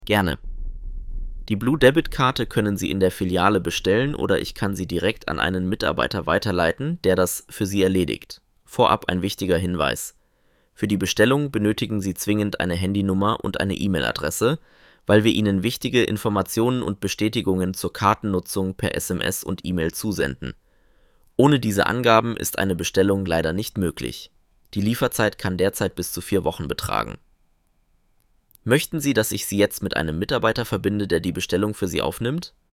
Gerne. Die Blue Debit Karte können Sie in der Filiale bestellen oder ich kann sie direkt an einen Mitarbeiter weiterleiten, der das für Sie erledigt. Vorab ein wichtiger Hinweis: Für die Bestellung benötigen Sie zwingend eine Handynummer und eine E-Mail-Adresse, weil wir Ihnen wichtige Informationen und Bestätigungen zur Kartennutzung per SMS und E-Mail zusenden. Ohne diese Angaben ist eine Bestellung leider nicht möglich. Die Lieferzeit kann derzeit bis zu 4 Wochen betragen. Möchten Sie, dass ich Sie jetzt mit einem Mitarbeiter verbinde, der die Bestellung für Sie aufnimmt?